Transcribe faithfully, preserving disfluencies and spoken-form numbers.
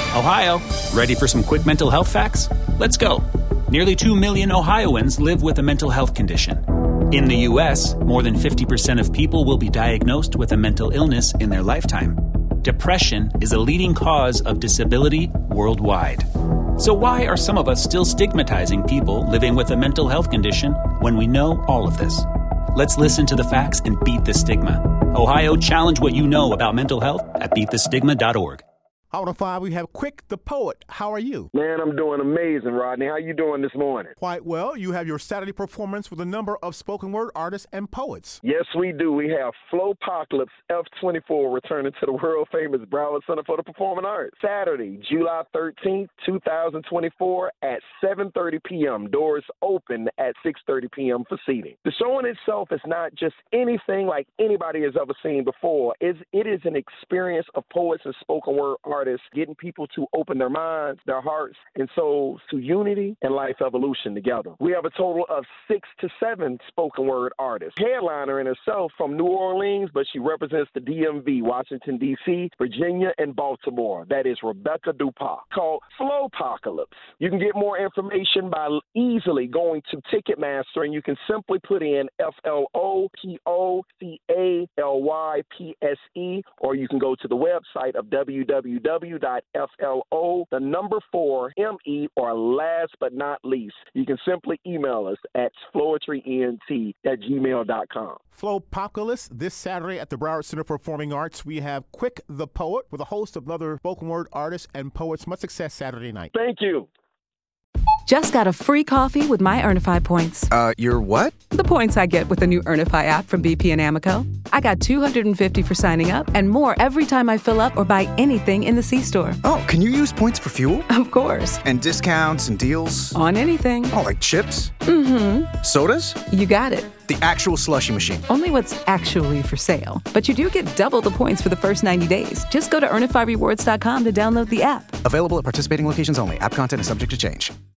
Ohio, ready for some quick mental health facts? Let's go. Nearly two million Ohioans live with a mental health condition. In the U S, more than fifty percent of people will be diagnosed with a mental illness in their lifetime. Depression is a leading cause of disability worldwide. So why are some of us still stigmatizing people living with a mental health condition when we know all of this? Let's listen to the facts and beat the stigma. Ohio, challenge what you know about mental health at beat the stigma dot org. Out of five, we have Quick the Poet. How are you? Man, I'm doing amazing, Rodney. How you doing this morning? Quite well. You have your Saturday performance with a number of spoken word artists and poets. Yes, we do. We have Flowpocalypse F twenty-four returning to the world-famous Broward Center for the Performing Arts. Saturday, July thirteenth, twenty twenty-four at seven thirty p.m. Doors open at six thirty p.m. for seating. The show in itself is not just anything like anybody has ever seen before. It's, it is an experience of poets and spoken word artists artists, getting people to open their minds, their hearts, and souls to unity and life evolution together. We have a total of six to seven spoken word artists. Headliner in herself from New Orleans, but she represents the D M V, Washington, D C, Virginia, and Baltimore. That is Rebecca Dupas, called Flowpocalypse. You can get more information by easily going to Ticketmaster, and you can simply put in F L O P O C A L Y P S E, or you can go to the website of w w w dot f l o, the number four, M E, or last but not least, you can simply email us at floetryent at gmail dot com. Flowpocalypse this Saturday at the Broward Center for Performing Arts. We have Quick the Poet with a host of other spoken word artists and poets. Much success Saturday night. Thank you. Just got a free coffee with my Earnify points. Uh, your what? The points I get with the new Earnify app from B P and Amoco. I got two hundred fifty for signing up and more every time I fill up or buy anything in the C-store. Oh, can you use points for fuel? Of course. And discounts and deals? On anything. Oh, like chips? Mm-hmm. Sodas? You got it. The actual slushy machine. Only what's actually for sale. But you do get double the points for the first ninety days. Just go to earnify rewards dot com to download the app. Available at participating locations only. App content is subject to change.